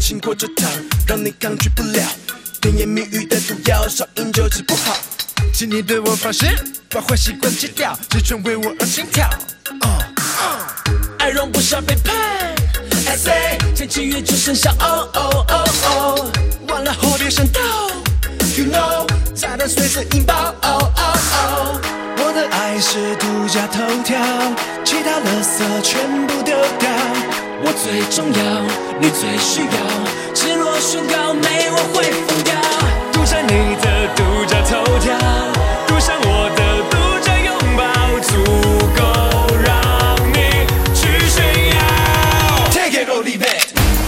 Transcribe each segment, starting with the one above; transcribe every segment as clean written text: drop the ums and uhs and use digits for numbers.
情裹着糖，让你抗拒不了。甜言蜜语的毒药，少饮就治不好。请你对我发誓，把坏习惯戒掉，只全为我而心跳。爱容不下背叛。I say， 前7月就剩下哦，完了后别想逃。You know， 炸弹随时引爆。我的爱是独家头条，其他垃圾全部丢掉。我最重要，你最需要，赤裸宣告，没我会疯掉。读上你的独家头条，读上我的独家拥抱，足够让你去炫耀。Take it or leave it，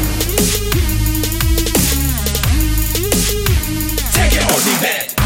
Take it or leave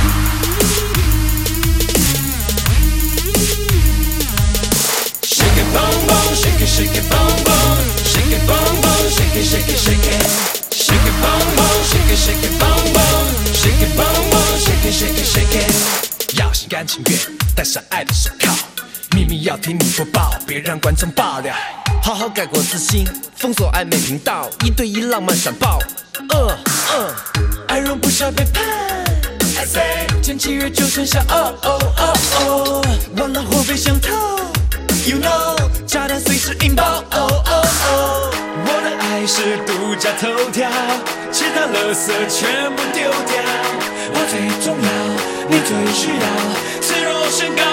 it。Shake it boom boom, shake it shake it boom boom, shake it boom boom, shake it shake it shake it, shake it boom boom, shake it shake it boom boom, shake it boom boom, shake it shake it shake it。要心甘情愿，戴上爱的手铐，秘密要听你播报，别让观众爆料。好好改过自新，封锁暧昧频道，1对1浪漫闪爆。爱容不下背叛。I say， 前7月就剩下哦，完了后别想逃。You know， 炸弹随时引爆。我的爱是独家头条，其他垃圾全部丢掉。我最重要，你最需要，赤裸宣告。